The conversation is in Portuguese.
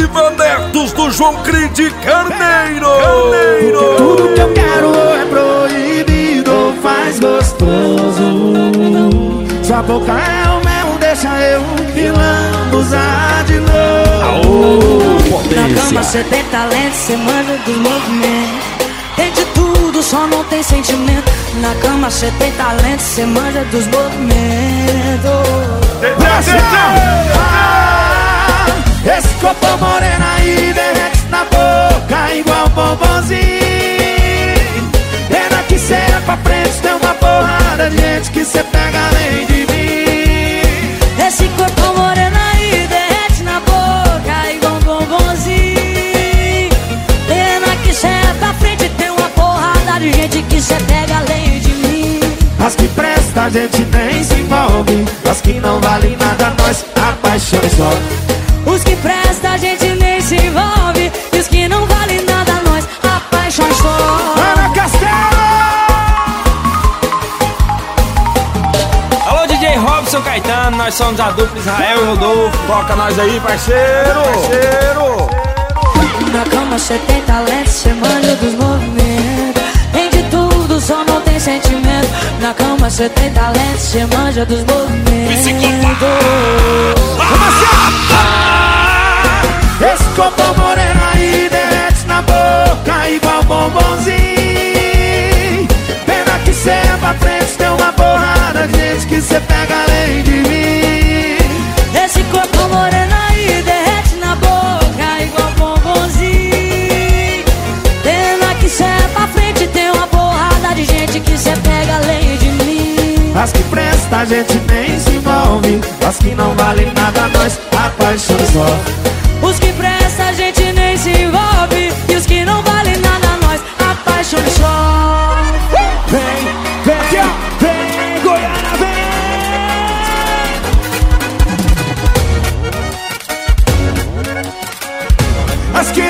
Netos do João Cride Carneiro. Tudo que eu quero é proibido, faz gostoso. Sua boca é o mel, deixa eu me lambuzar de novo. Na cama cê tem talento, cê manja dos movimentos. Tem de tudo, só não tem sentimento. Na cama cê tem talento, cê manja dos movimentos. Esse copo moreno aí derrete na boca igual bombonzinho. Pena que cê é pra frente, tem uma porrada de gente que cê pega além de mim. Esse corpo moreno aí derrete na boca igual bombonzinho. Pena que cê é pra frente, tem uma porrada de gente que cê pega além de mim. As que presta a gente nem se envolve, as que não valem nada nós apaixonamos só. Os que presta a gente nem se envolve, e os que não valem nada nós apaixonamos só. Ana Castelo! Alô, DJ Robson Caetano, nós somos a dupla Israel e Rodolfo. Toca nós aí, parceiro! Na cama cê tem talento, cê manja dos movimentos. Tem de tudo, só não tem sentimento. Na cama cê tem talento, cê manja dos movimentos. Esse copo moreno aí derrete na boca igual bombonzinho. Pena que cê é pra frente, tem uma porrada de gente que cê pega além de mim. Esse corpo moreno aí derrete na boca igual bombonzinho. Pena que cê é pra frente, tem uma porrada de gente que cê pega além de mim. As que presta a gente nem se envolve, as que não valem nada nós apaixonamos só. Os que presta a gente nem se envolve, e os que não valem nada nós apaixonamos só. Vem, Goiânia, vem! As que